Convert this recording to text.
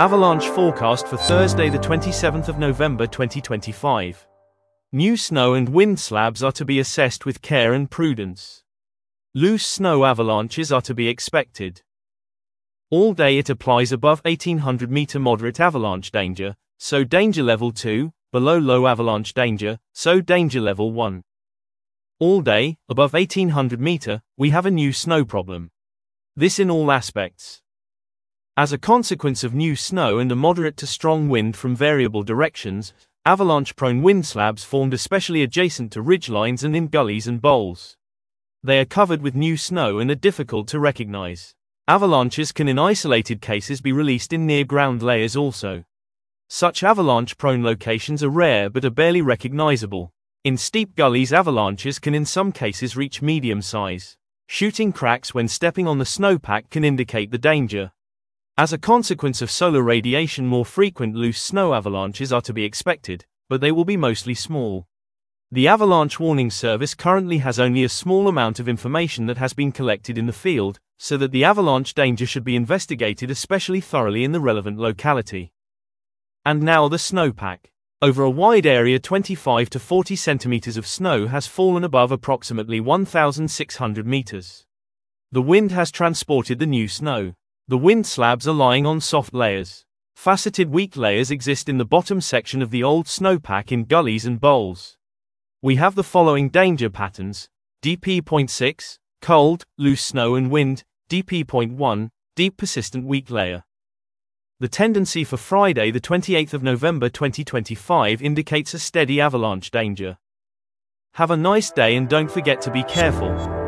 Avalanche forecast for Thursday the 27th of November 2025. New snow and wind slabs are to be assessed with care and prudence. Loose snow avalanches are to be expected. All day it applies above 1800 meter moderate avalanche danger, so danger level 2, below low avalanche danger, so danger level 1. All day, above 1800 meter, we have a new snow problem. This in all aspects. As a consequence of new snow and a moderate to strong wind from variable directions, avalanche-prone wind slabs formed especially adjacent to ridgelines and in gullies and bowls. They are covered with new snow and are difficult to recognize. Avalanches can in isolated cases be released in near-ground layers also. Such avalanche-prone locations are rare but are barely recognizable. In steep gullies, avalanches can in some cases reach medium size. Shooting cracks when stepping on the snowpack can indicate the danger. As a consequence of solar radiation, more frequent loose snow avalanches are to be expected, but they will be mostly small. The Avalanche Warning Service currently has only a small amount of information that has been collected in the field, so that the avalanche danger should be investigated especially thoroughly in the relevant locality. And now the snowpack. Over a wide area, 25 to 40 centimeters of snow has fallen above approximately 1,600 meters. The wind has transported the new snow. The wind slabs are lying on soft layers. Faceted weak layers exist in the bottom section of the old snowpack in gullies and bowls. We have the following danger patterns: DP.6, cold, loose snow and wind; DP.1, deep persistent weak layer. The tendency for Friday the 28th of November 2025 indicates a steady avalanche danger. Have a nice day and don't forget to be careful.